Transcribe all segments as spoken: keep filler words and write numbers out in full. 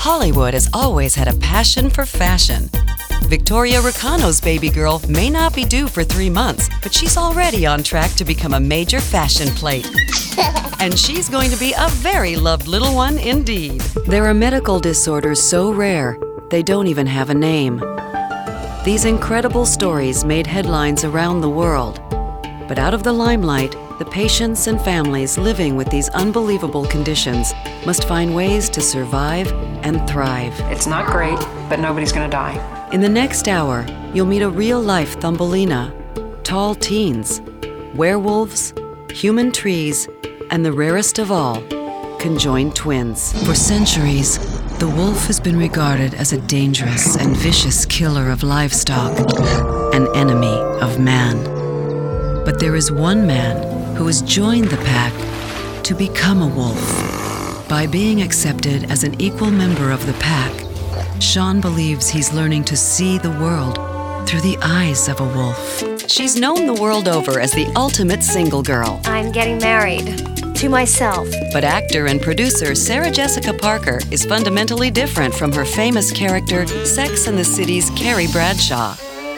Hollywood has always had a passion for fashion. Victoria Recano's baby girl may not be due for three months, but she's already on track to become a major fashion plate. And she's going to be a very loved little one indeed. There are medical disorders so rare, they don't even have a name. These incredible stories made headlines around the world. But out of the limelight, the patients and families living with these unbelievable conditions must find ways to survive and thrive. It's not great, but nobody's gonna die. In the next hour, you'll meet a real-life Thumbelina, tall teens, werewolves, human trees, and the rarest of all, conjoined twins. For centuries, the wolf has been regarded as a dangerous and vicious killer of livestock, an enemy of man. But there is one man who has joined the pack to become a wolf. By being accepted as an equal member of the pack, Sean believes he's learning to see the world through the eyes of a wolf. She's known the world over as the ultimate single girl. I'm getting married to myself. But actor and producer Sarah Jessica Parker is fundamentally different from her famous character, Sex and the City's Carrie Bradshaw.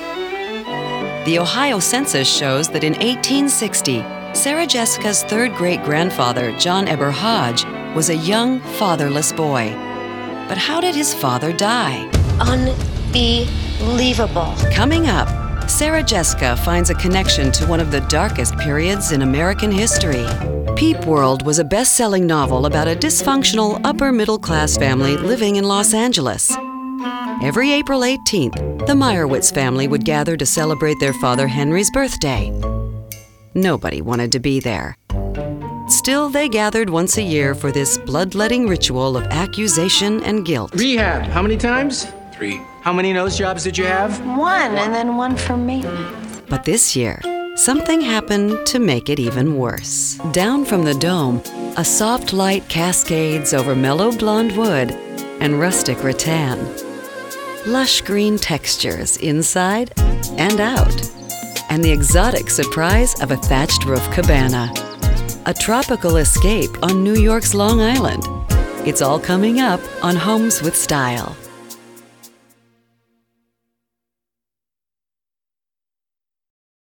The Ohio Census shows that in eighteen sixty, Sarah Jessica's third great-grandfather, John Eber Hodge, was a young, fatherless boy. But how did his father die? Unbelievable. Coming up, Sarah Jessica finds a connection to one of the darkest periods in American history. Peep World was a best-selling novel about a dysfunctional upper-middle-class family living in Los Angeles. Every April eighteenth, the Meyerowitz family would gather to celebrate their father Henry's birthday. Nobody wanted to be there. Still, they gathered once a year for this bloodletting ritual of accusation and guilt. Rehab, how many times? Three. How many nose jobs did you have? One, and then one for maintenance. But this year, something happened to make it even worse. Down from the dome, a soft light cascades over mellow blonde wood and rustic rattan. Lush green textures inside and out. And the exotic surprise of a thatched roof cabana. A tropical escape on New York's Long Island. It's all coming up on Homes with Style.